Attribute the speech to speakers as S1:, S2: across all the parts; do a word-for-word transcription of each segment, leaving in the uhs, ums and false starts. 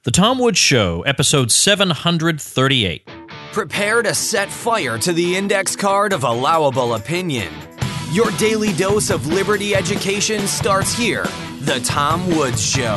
S1: The Tom Woods Show, episode seven hundred thirty-eight.
S2: Prepare to set fire to the index card of allowable opinion. Your daily dose of liberty education starts here. The Tom Woods Show.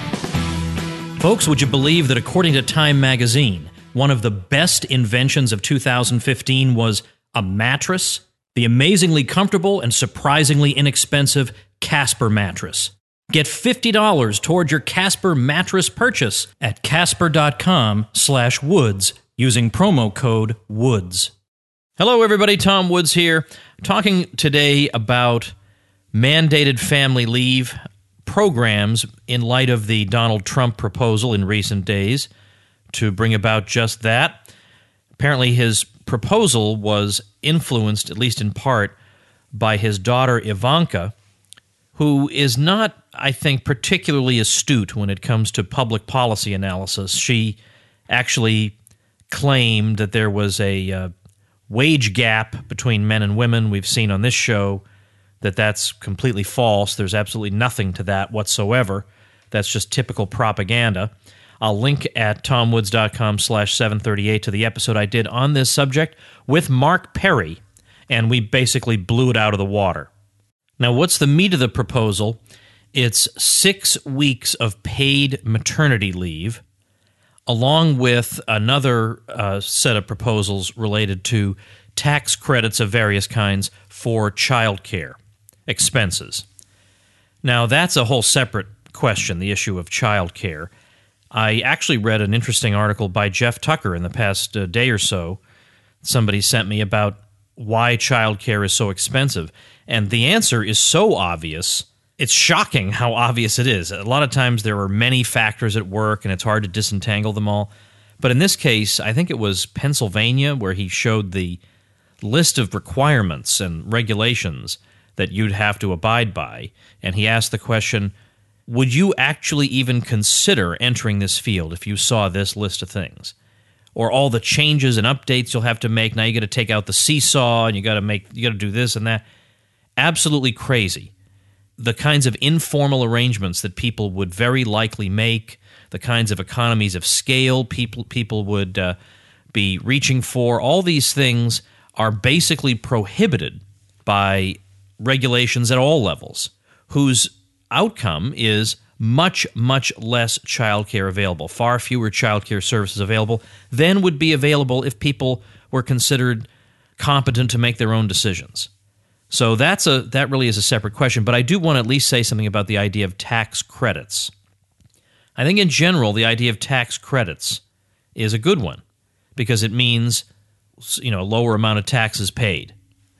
S1: Folks, would you believe that according to Time magazine, one of the best inventions of two thousand fifteen was a mattress? The amazingly comfortable and surprisingly inexpensive Casper mattress. Get fifty dollars toward your Casper mattress purchase at casper.com slash woods using promo code WOODS. Hello everybody, Tom Woods here, talking today about mandated family leave programs in light of the Donald Trump proposal in recent days to bring about just that. Apparently his proposal was influenced, at least in part, by his daughter Ivanka, who is not, I think, particularly astute when it comes to public policy analysis. She actually claimed that there was a uh, wage gap between men and women. We've seen on this show that that's completely false. There's absolutely nothing to that whatsoever. That's just typical propaganda. I'll link at tomwoods.com slash 738 to the episode I did on this subject with Mark Perry, and we basically blew it out of the water. Now, what's the meat of the proposal? It's six weeks of paid maternity leave, along with another uh, set of proposals related to tax credits of various kinds for child care expenses. Now, that's a whole separate question, the issue of child care. I actually read an interesting article by Jeff Tucker in the past uh, day or so. Somebody sent me about why child care is so expensive. And the answer is so obvious, it's shocking how obvious it is. A lot of times there are many factors at work, and it's hard to disentangle them all. But in this case, I think it was Pennsylvania where he showed the list of requirements and regulations that you'd have to abide by. And he asked the question, would you actually even consider entering this field if you saw this list of things? Or all the changes and updates you'll have to make. Now you got to take out the seesaw, and you got to make you got to do this and that. Absolutely crazy. The kinds of informal arrangements that people would very likely make, the kinds of economies of scale people people would uh, be reaching for, all these things are basically prohibited by regulations at all levels, whose outcome is much, much less childcare available, far fewer childcare services available than would be available if people were considered competent to make their own decisions. So that's a that really is a separate question, but I do want to at least say something about the idea of tax credits. I think in general, the idea of tax credits is a good one because it means, you know, a lower amount of taxes paid.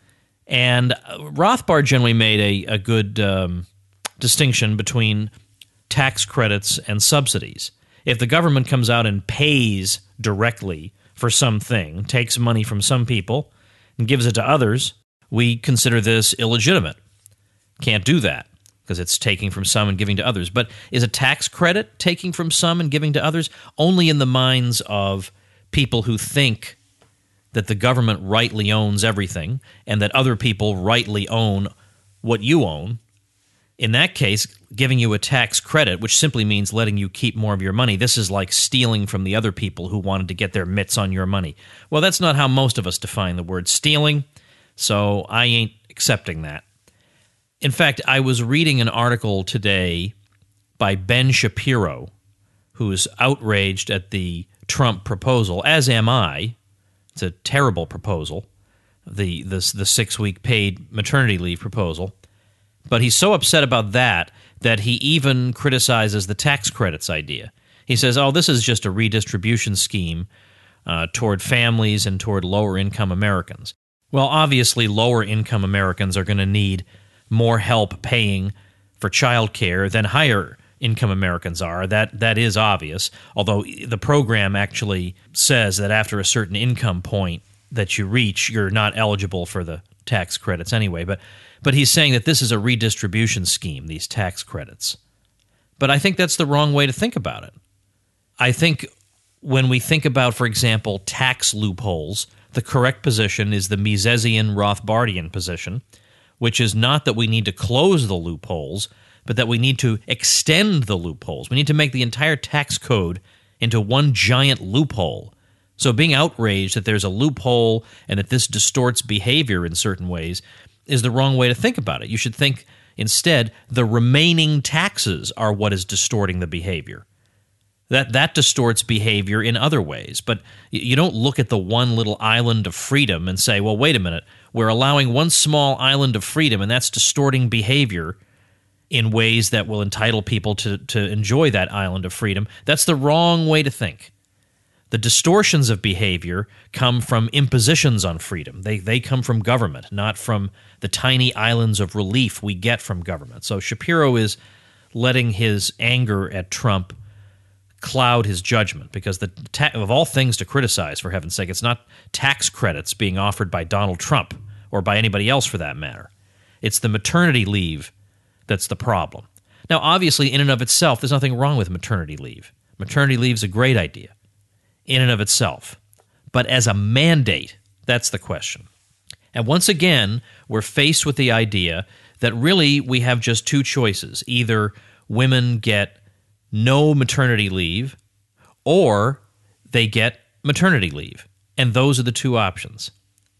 S1: And Rothbard generally made a, a good um, distinction between tax credits and subsidies. If the government comes out and pays directly for something, takes money from some people and gives it to others, we consider this illegitimate. Can't do that because it's taking from some and giving to others. But is a tax credit taking from some and giving to others? Only in the minds of people who think that the government rightly owns everything and that other people rightly own what you own. In that case, giving you a tax credit, which simply means letting you keep more of your money, this is like stealing from the other people who wanted to get their mitts on your money. Well, that's not how most of us define the word stealing. So I ain't accepting that. In fact, I was reading an article today by Ben Shapiro, who is outraged at the Trump proposal, as am I. It's a terrible proposal, the the, the six-week paid maternity leave proposal. But he's so upset about that that he even criticizes the tax credits idea. He says, oh, this is just a redistribution scheme uh, toward families and toward lower-income Americans. Well, obviously, lower-income Americans are going to need more help paying for child care than higher-income Americans are. That that is obvious, although the program actually says that after a certain income point that you reach, you're not eligible for the tax credits anyway. But, but he's saying that this is a redistribution scheme, these tax credits. But I think that's the wrong way to think about it. I think when we think about, for example, tax loopholes, the correct position is the Misesian Rothbardian position, which is not that we need to close the loopholes, but that we need to extend the loopholes. We need to make the entire tax code into one giant loophole. So being outraged that there's a loophole and that this distorts behavior in certain ways is the wrong way to think about it. You should think instead the remaining taxes are what is distorting the behavior. That that distorts behavior in other ways. But you don't look at the one little island of freedom and say, well, wait a minute, we're allowing one small island of freedom and that's distorting behavior in ways that will entitle people to, to enjoy that island of freedom. That's the wrong way to think. The distortions of behavior come from impositions on freedom. They they come from government, not from the tiny islands of relief we get from government. So Shapiro is letting his anger at Trump cloud his judgment, because the ta- of all things to criticize, for heaven's sake, it's not tax credits being offered by Donald Trump or by anybody else for that matter. It's the maternity leave that's the problem. Now, obviously, in and of itself, there's nothing wrong with maternity leave. Maternity leave is a great idea in and of itself. But as a mandate, that's the question. And once again, we're faced with the idea that really we have just two choices. Either women get no maternity leave or they get maternity leave. And those are the two options.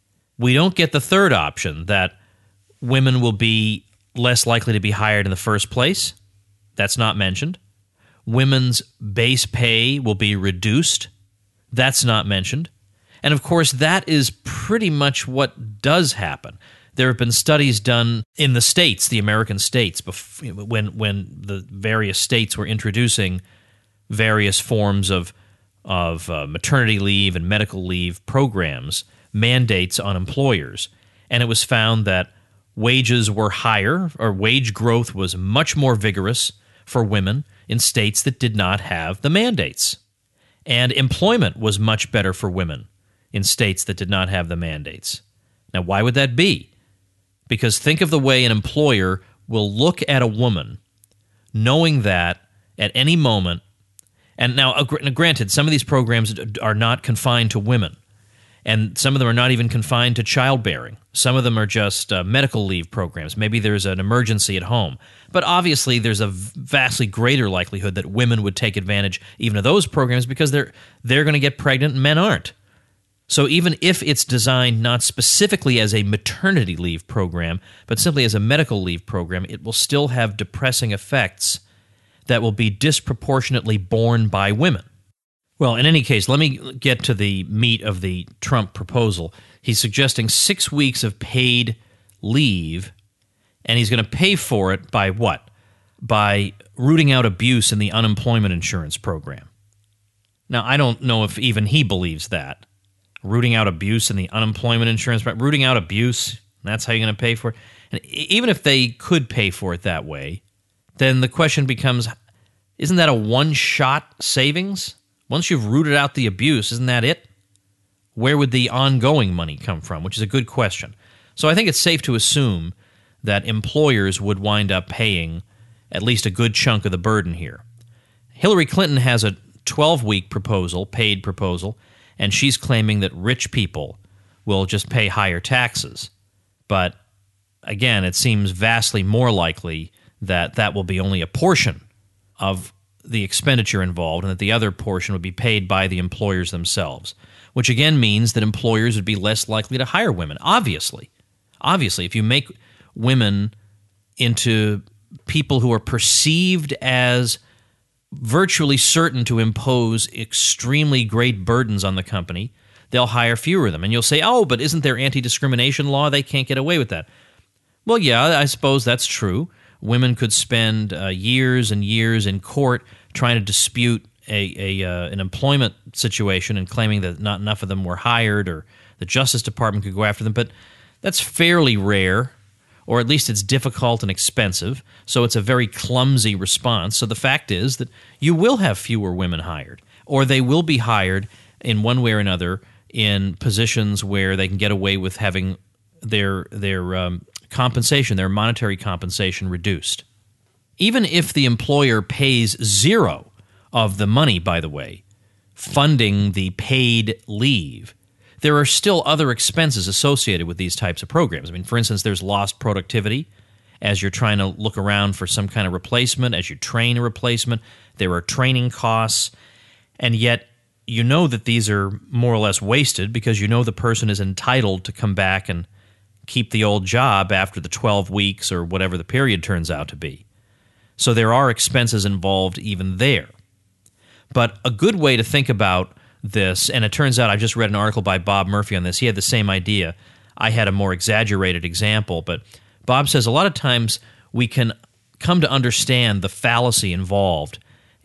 S1: We don't get the third option, that women will be less likely to be hired in the first place. That's not mentioned. Women's base pay will be reduced. That's not mentioned. And of course, that is pretty much what does happen. There have been studies done in the states, the American states, before, when when the various states were introducing various forms of of uh, maternity leave and medical leave programs, mandates on employers, and it was found that wages were higher, or wage growth was much more vigorous for women in states that did not have the mandates. And employment was much better for women in states that did not have the mandates. Now, why would that be? Because think of the way an employer will look at a woman knowing that at any moment, and now uh, granted, some of these programs are not confined to women, and some of them are not even confined to childbearing. Some of them are just uh, medical leave programs. Maybe there's an emergency at home. But obviously there's a vastly greater likelihood that women would take advantage even of those programs because they're they're going to get pregnant and men aren't. So even if it's designed not specifically as a maternity leave program, but simply as a medical leave program, it will still have depressing effects that will be disproportionately borne by women. Well, in any case, let me get to the meat of the Trump proposal. He's suggesting six weeks of paid leave, and he's going to pay for it by what? By rooting out abuse in the unemployment insurance program. Now, I don't know if even he believes that. Rooting out abuse in the unemployment insurance program. Rooting out abuse, that's how you're going to pay for it? And even if they could pay for it that way, then the question becomes, isn't that a one-shot savings? Once you've rooted out the abuse, isn't that it? Where would the ongoing money come from? Which is a good question. So I think it's safe to assume that employers would wind up paying at least a good chunk of the burden here. Hillary Clinton has a twelve-week proposal, paid proposal, and she's claiming that rich people will just pay higher taxes. But again, it seems vastly more likely that that will be only a portion of the expenditure involved, and that the other portion would be paid by the employers themselves, which again means that employers would be less likely to hire women. Obviously, obviously, if you make women into people who are perceived as virtually certain to impose extremely great burdens on the company, they'll hire fewer of them. And you'll say, oh, but isn't there anti-discrimination law? They can't get away with that. Well, yeah, I suppose that's true. Women could spend uh, years and years in court trying to dispute a, a uh, an employment situation and claiming that not enough of them were hired, or the Justice Department could go after them. But that's fairly rare, or at least it's difficult and expensive, so it's a very clumsy response. So the fact is that you will have fewer women hired, or they will be hired in one way or another in positions where they can get away with having their their um, compensation, their monetary compensation reduced. Even if the employer pays zero of the money, by the way, funding the paid leave, there are still other expenses associated with these types of programs. I mean, for instance, there's lost productivity, as you're trying to look around for some kind of replacement, as you train a replacement. There are training costs, and yet you know that these are more or less wasted because you know the person is entitled to come back and keep the old job after the twelve weeks or whatever the period turns out to be. So there are expenses involved even there. But a good way to think about this, and it turns out I just read an article by Bob Murphy on this. He had the same idea. I had a more exaggerated example, but Bob says a lot of times we can come to understand the fallacy involved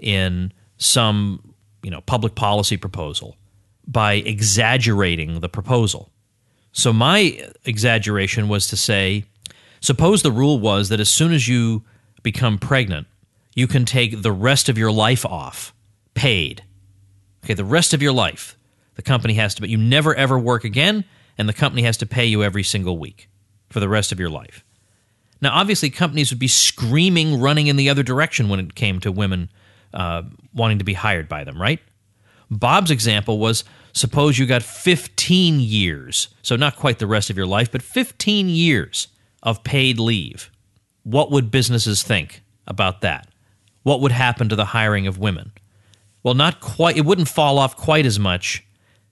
S1: in some, you know, public policy proposal by exaggerating the proposal. So my exaggeration was to say, suppose the rule was that as soon as you become pregnant, you can take the rest of your life off, paid. Okay, the rest of your life, the company has to, but you never ever work again, and the company has to pay you every single week for the rest of your life. Now, obviously, companies would be screaming, running in the other direction when it came to women uh, wanting to be hired by them, right? Bob's example was, suppose you got fifteen years, so not quite the rest of your life, but fifteen years of paid leave. What would businesses think about that? What would happen to the hiring of women? Well, not quite. It wouldn't fall off quite as much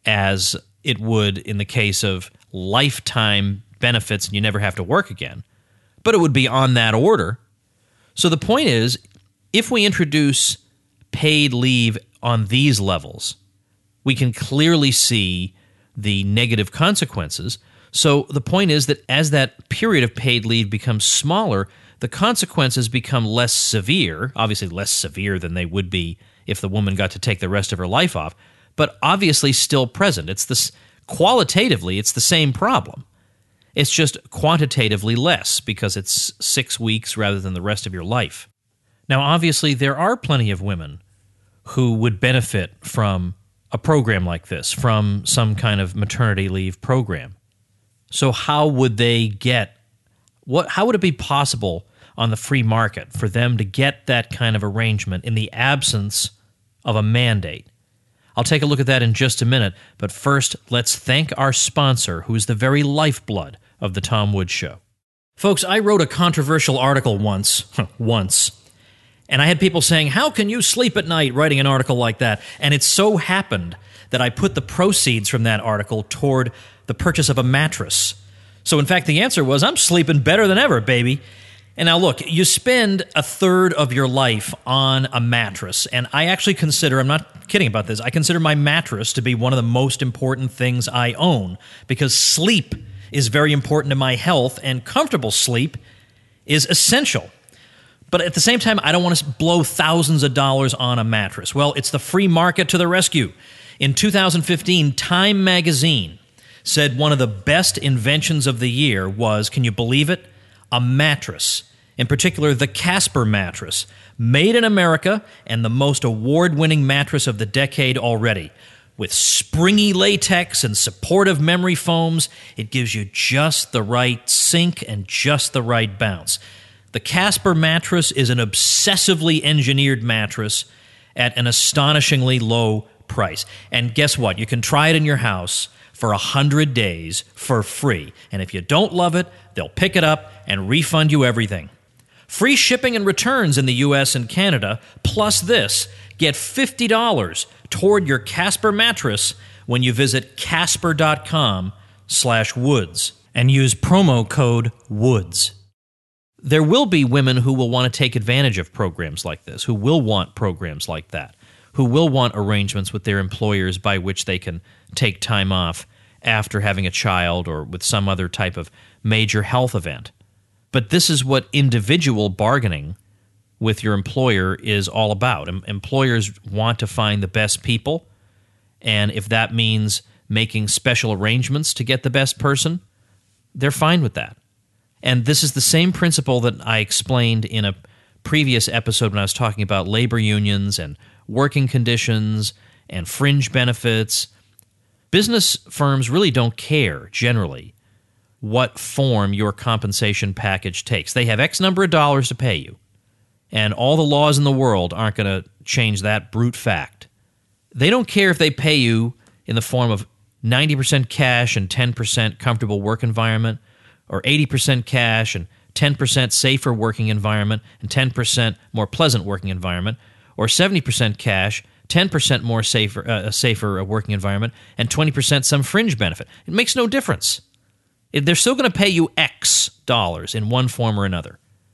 S1: as it would in the case of lifetime benefits and you never have to work again. But it would be on that order. So the point is, if we introduce paid leave on these levels, we can clearly see the negative consequences. So the point is that as that period of paid leave becomes smaller, the consequences become less severe, obviously less severe than they would be if the woman got to take the rest of her life off, but obviously still present. It's this, qualitatively, it's the same problem. It's just quantitatively less because it's six weeks rather than the rest of your life. Now, obviously, there are plenty of women who would benefit from a program like this, from some kind of maternity leave program. So how would they get, what? how would it be possible on the free market for them to get that kind of arrangement in the absence of a mandate? I'll take a look at that in just a minute, but first, let's thank our sponsor, who is the very lifeblood of the Tom Woods Show. Folks, I wrote a controversial article once, once, and I had people saying, how can you sleep at night writing an article like that? And it so happened that I put the proceeds from that article toward the purchase of a mattress. So in fact, the answer was, I'm sleeping better than ever, baby. And now look, you spend a third of your life on a mattress, and I actually consider, I'm not kidding about this, I consider my mattress to be one of the most important things I own, because sleep is very important to my health, and comfortable sleep is essential. But at the same time, I don't want to blow thousands of dollars on a mattress. Well, it's the free market to the rescue. In two thousand fifteen, Time magazine said one of the best inventions of the year was, can you believe it? A mattress. In particular, the Casper mattress, made in America and the most award-winning mattress of the decade already. With springy latex and supportive memory foams, it gives you just the right sink and just the right bounce. The Casper mattress is an obsessively engineered mattress at an astonishingly low price. And guess what? You can try it in your house for one hundred days for free. And if you don't love it, they'll pick it up and refund you everything. Free shipping and returns in the U S and Canada, plus this. Get fifty dollars toward your Casper mattress when you visit casper.com slash woods and use promo code WOODS. There will be women who will want to take advantage of programs like this, who will want programs like that, who will want arrangements with their employers by which they can take time off after having a child or with some other type of major health event. But this is what individual bargaining with your employer is all about. Em- employers want to find the best people, and if that means making special arrangements to get the best person, they're fine with that. And this is the same principle that I explained in a previous episode when I was talking about labor unions and working conditions and fringe benefits. Business firms really don't care, generally, what form your compensation package takes. They have X number of dollars to pay you, and all the laws in the world aren't going to change that brute fact. They don't care if they pay you in the form of ninety percent cash and ten percent comfortable work environment, or eighty percent cash and ten percent safer working environment and ten percent more pleasant working environment, or seventy percent cash, ten percent more safer, uh, a safer working environment, and twenty percent some fringe benefit. It makes no difference. They're still going to pay you X dollars in one form or another.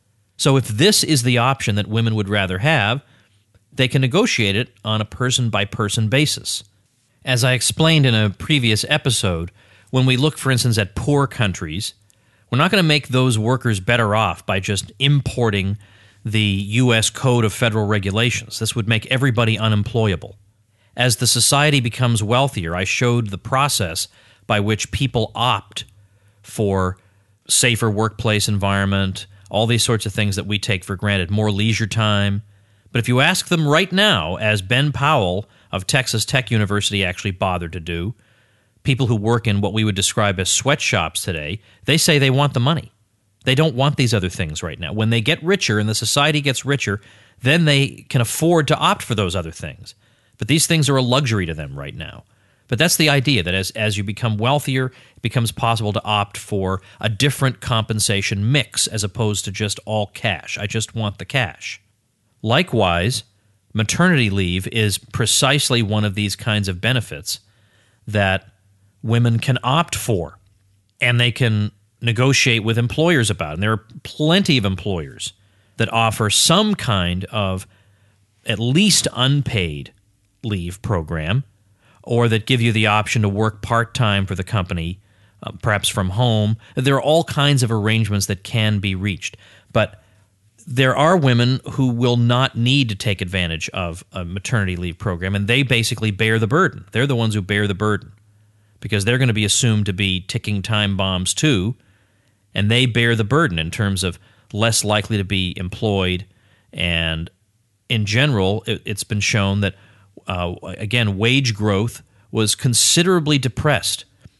S1: So if this is the option that women would rather have, they can negotiate it on a person-by-person basis. As I explained in a previous episode, when we look, for instance, at poor countries, we're not going to make those workers better off by just importing the U S Code of Federal Regulations. This would make everybody unemployable. As the society becomes wealthier, I showed the process by which people opt for safer workplace environment, all these sorts of things that we take for granted, more leisure time. But if you ask them right now, as Ben Powell of Texas Tech University actually bothered to do, people who work in what we would describe as sweatshops today, they say they want the money. They don't want these other things right now. When they get richer and the society gets richer, then they can afford to opt for those other things. But these things are a luxury to them right now. But that's the idea, that as, as you become wealthier, it becomes possible to opt for a different compensation mix as opposed to just all cash. I just want the cash. Likewise, maternity leave is precisely one of these kinds of benefits that women can opt for, and they can negotiate with employers about it. And there are plenty of employers that offer some kind of at least unpaid leave program, or that give you the option to work part-time for the company, uh, perhaps from home. There are all kinds of arrangements that can be reached. But there are women who will not need to take advantage of a maternity leave program, and they basically bear the burden. They're the ones who bear the burden because they're going to be assumed to be ticking time bombs too, and they bear the burden in terms of less likely to be employed. And in general, it, it's been shown that Uh, again, wage growth was considerably depressed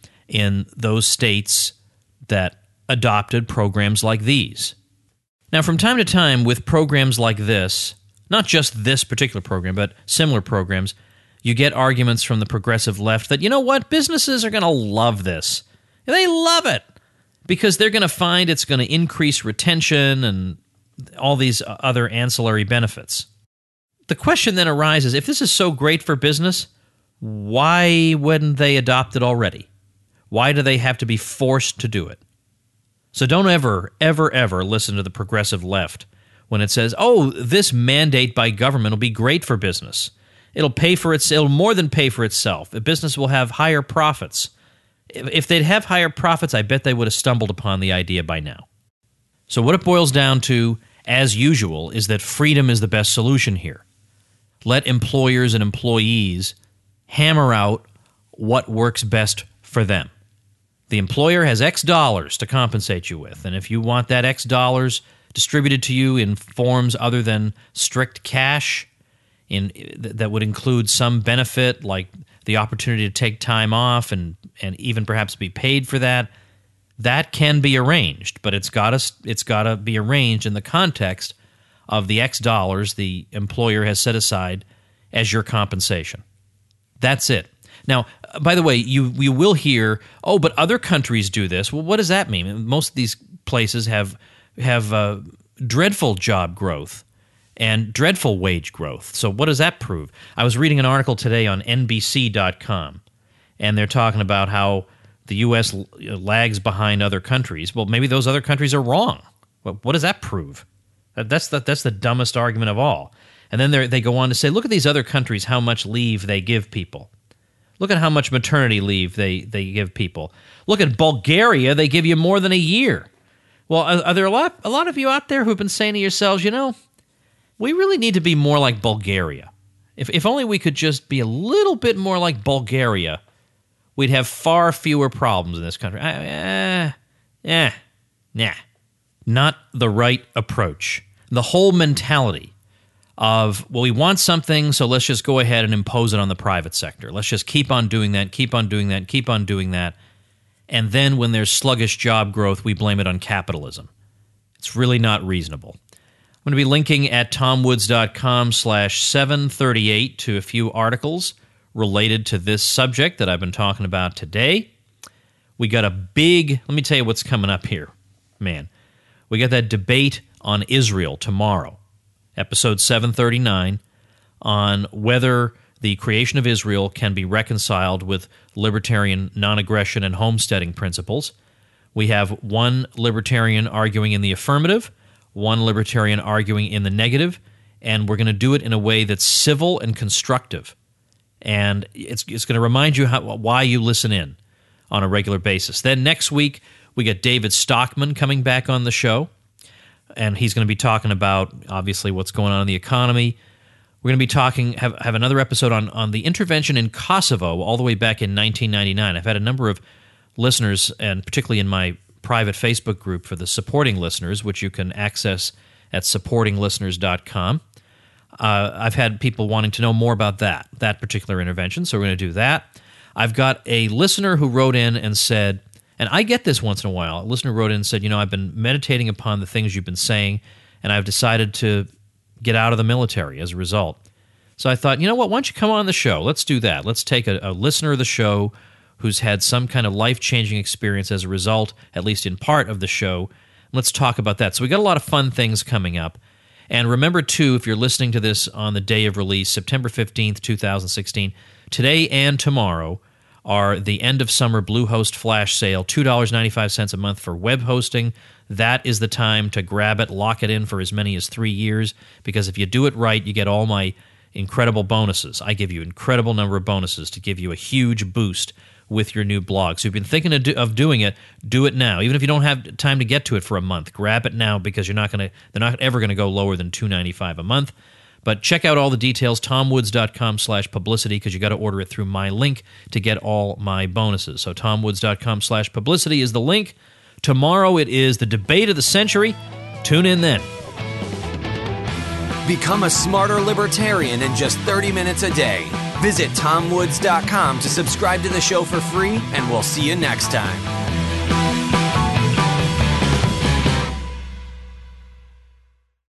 S1: in those states that adopted programs like these. Now, from time to time, with programs like this, not just this particular program, but similar programs, you get arguments from the progressive left that, you know what, businesses are going to love this. They love it because they're going to find it's going to increase retention and all these other ancillary benefits. The question then arises, if this is so great for business, why wouldn't they adopt it already? Why do they have to be forced to do it? So don't ever, ever, ever listen to the progressive left when it says, oh, this mandate by government will be great for business. It'll pay for its, it'll more than pay for itself. The business will have higher profits. If they'd have higher profits, I bet they would have stumbled upon the idea by now. So what it boils down to, as usual, is that freedom is the best solution here. Let employers and employees hammer out what works best for them. The employer has X dollars to compensate you with, and if you want that X dollars distributed to you in forms other than strict cash, in that would include some benefit like the opportunity to take time off and, and even perhaps be paid for that, that can be arranged, but it's got to it's got to be arranged in the context of the X dollars the employer has set aside as your compensation. That's it. Now, by the way, you you will hear, oh, but other countries do this. Well, what does that mean? Most of these places have have uh, dreadful job growth and dreadful wage growth. So what does that prove? I was reading an article today on N B C dot com, and they're talking about how the U S lags behind other countries. Well, maybe those other countries are wrong. Well, what does that prove? That's the, that's the dumbest argument of all. And then they go on to say, look at these other countries, how much leave they give people. Look at how much maternity leave they, they give people. Look at Bulgaria, they give you more than a year. Well, are, are there a lot, a lot of you out there who've been saying to yourselves, you know, we really need to be more like Bulgaria. If, if only we could just be a little bit more like Bulgaria, we'd have far fewer problems in this country. Eh, eh, nah. Not the right approach. The whole mentality of, well, we want something, so let's just go ahead and impose it on the private sector. Let's just keep on doing that, keep on doing that, keep on doing that. And then when there's sluggish job growth, we blame it on capitalism. It's really not reasonable. I'm going to be linking at tomwoods.com slash 738 to a few articles related to this subject that I've been talking about today. We got a big, let me tell you what's coming up here, man. We got that debate on Israel tomorrow, episode seven thirty-nine, on whether the creation of Israel can be reconciled with libertarian non-aggression and homesteading principles. We have one libertarian arguing in the affirmative, one libertarian arguing in the negative, and we're going to do it in a way that's civil and constructive. And it's it's going to remind you how, why you listen in on a regular basis. Then next week, we got David Stockman coming back on the show, and he's going to be talking about, obviously, what's going on in the economy. We're going to be talking, have, have another episode on, on the intervention in Kosovo all the way back in nineteen ninety-nine. I've had a number of listeners, and particularly in my private Facebook group for the supporting listeners, which you can access at supporting listeners dot com. Uh, I've had people wanting to know more about that, that particular intervention, so we're going to do that. I've got a listener who wrote in and said, and I get this once in a while, a listener wrote in and said, you know, I've been meditating upon the things you've been saying, and I've decided to get out of the military as a result. So I thought, you know what, why don't you come on the show? Let's do that. Let's take a, a listener of the show who's had some kind of life-changing experience as a result, at least in part of the show. Let's talk about that. So we got a lot of fun things coming up. And remember, too, if you're listening to this on the day of release, September fifteenth, twenty sixteen, today and tomorrow are the end-of-summer Bluehost flash sale, two dollars and ninety-five cents a month for web hosting. That is the time to grab it, lock it in for as many as three years, because if you do it right, you get all my incredible bonuses. I give you an incredible number of bonuses to give you a huge boost with your new blog. So if you've been thinking of, do, of doing it, do it now. Even if you don't have time to get to it for a month, grab it now, because you're not going to. They're not ever going to go lower than two dollars and ninety-five cents a month. But check out all the details, tomwoods.com slash publicity, because you got to order it through my link to get all my bonuses. So tomwoods.com slash publicity is the link. Tomorrow it is the debate of the century. Tune in then.
S2: Become a smarter libertarian in just thirty minutes a day. Visit tom woods dot com to subscribe to the show for free, and we'll see you next time.